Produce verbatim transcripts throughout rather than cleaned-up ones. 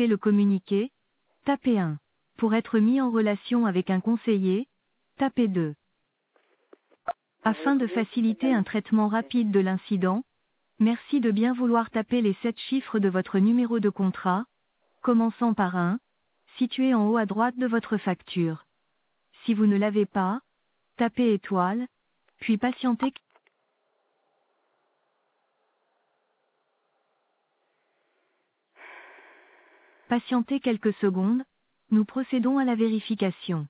souhaitez le communiquer, tapez un. Pour être mis en relation avec un conseiller, tapez deux. Afin de faciliter un traitement rapide de l'incident, merci de bien vouloir taper les sept chiffres de votre numéro de contrat, commençant par un, situé en haut à droite de votre facture. Si vous ne l'avez pas, tapez étoile, puis patientez. Patientez quelques secondes, nous procédons à la vérification.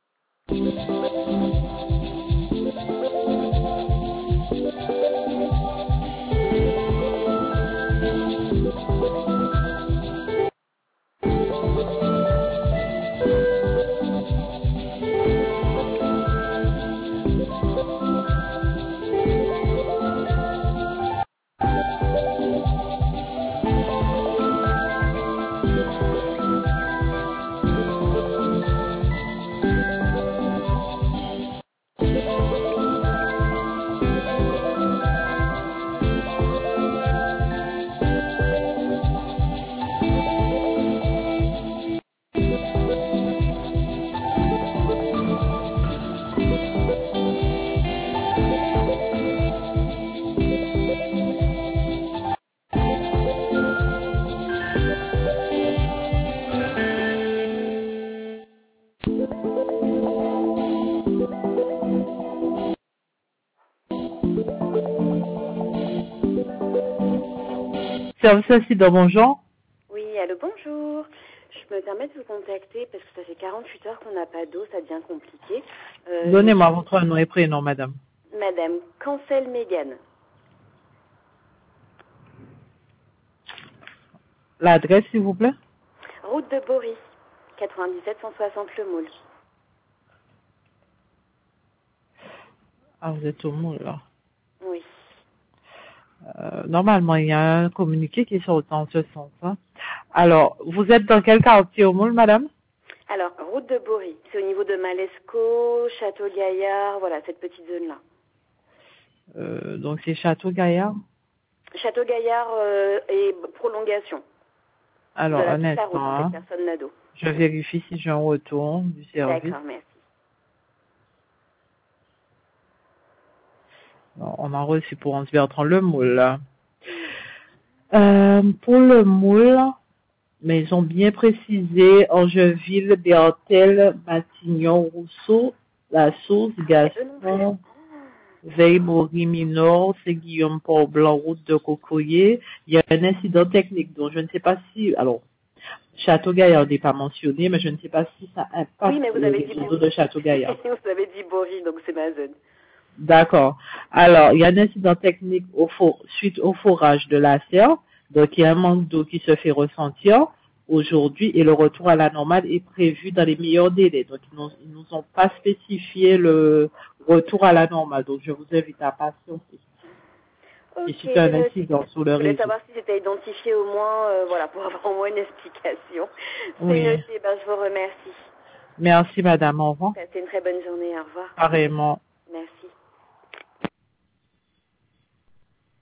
Service incident, bonjour. Oui, allô, bonjour. Je me permets de vous contacter parce que ça fait quarante-huit heures qu'on n'a pas d'eau, ça devient compliqué. Euh, Donnez-moi votre nom et prénom, madame. Madame Cancel Mégane. L'adresse, s'il vous plaît. Route de Bory, quatre-vingt-dix-sept cent soixante Le Moule. Ah, vous êtes au Moule, là. Oui. Euh, normalement, il y a un communiqué qui sort en ce sens. Hein. Alors, vous êtes dans quel quartier au Moule, madame? Alors, route de Bory, c'est au niveau de Malesco, Château-Gaillard, voilà, cette petite zone-là. Euh, donc, c'est Château-Gaillard. Château-Gaillard euh, et prolongation. Alors, de la un toute la route, instant. en fait, Hein. personne n'a d'eau. Je vérifie si j'ai un retour du service. D'accord, merci. Non, on a reçu pour Anse Bertrand le Moule. Là. Euh, pour le Moule, mais ils ont bien précisé Angeville, Bertel, Matignon, Rousseau, La Source, Gaston, Veille-Bory Minor, c'est Guillaume Port-Blanc, route de Cocoyer. Il y a un incident technique, donc je ne sais pas si, alors, Château-Gaillard n'est pas mentionné, mais je ne sais pas si ça impacte oui, mais vous avez les dit réseaux de Château-Gaillard. vous avez dit Bory, donc c'est ma zone. D'accord. Alors, il y a un incident technique au for suite au forage de la serre. Donc, il y a un manque d'eau qui se fait ressentir aujourd'hui et le retour à la normale est prévu dans les meilleurs délais. Donc, ils nous, ils nous ont pas spécifié le retour à la normale. Donc, je vous invite à patienter. Okay, et c'est un incident sur le réseau. Je voulais réseau. savoir si c'était identifié au moins, euh, voilà, pour avoir au moins une explication. C'est Oui. noté, ben, je vous remercie. Merci, madame. Au revoir. Passez une très bonne journée, au revoir. Pareillement. Merci.